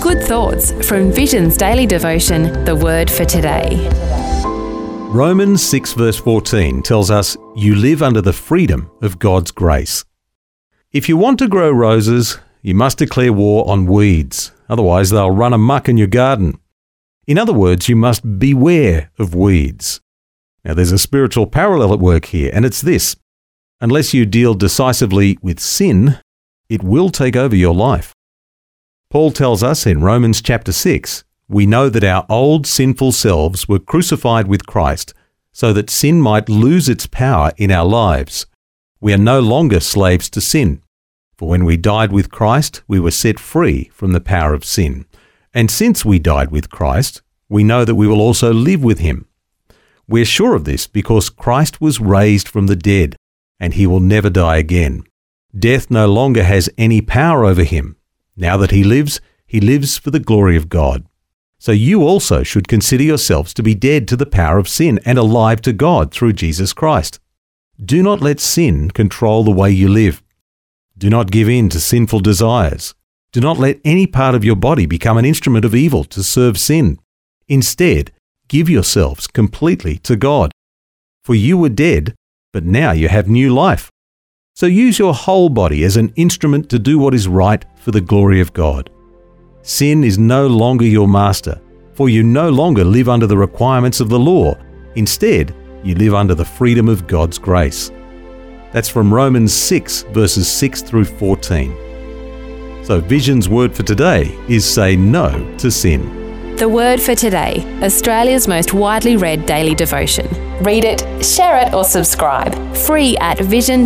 Good thoughts from Vision's daily devotion, The Word for Today. Romans 6 verse 14 tells us, you live under the freedom of God's grace. If you want to grow roses, you must declare war on weeds. Otherwise, they'll run amok in your garden. In other words, you must beware of weeds. Now, there's a spiritual parallel at work here, and it's this. Unless you deal decisively with sin, it will take over your life. Paul tells us in Romans chapter 6, we know that our old sinful selves were crucified with Christ so that sin might lose its power in our lives. We are no longer slaves to sin. For when we died with Christ, we were set free from the power of sin. And since we died with Christ, we know that we will also live with him. We're sure of this because Christ was raised from the dead, and he will never die again. Death no longer has any power over him. Now that he lives for the glory of God. So you also should consider yourselves to be dead to the power of sin and alive to God through Jesus Christ. Do not let sin control the way you live. Do not give in to sinful desires. Do not let any part of your body become an instrument of evil to serve sin. Instead, give yourselves completely to God. For you were dead, but now you have new life. So use your whole body as an instrument to do what is right for the glory of God. Sin is no longer your master, for you no longer live under the requirements of the law. Instead, you live under the freedom of God's grace. That's from Romans 6 verses 6 through 14. So Vision's word for today is say no to sin. The Word for Today, Australia's most widely read daily devotion. Read it, share it or subscribe. Free at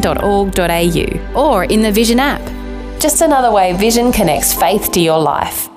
vision.org.au or in the Vision app. Just another way Vision connects faith to your life.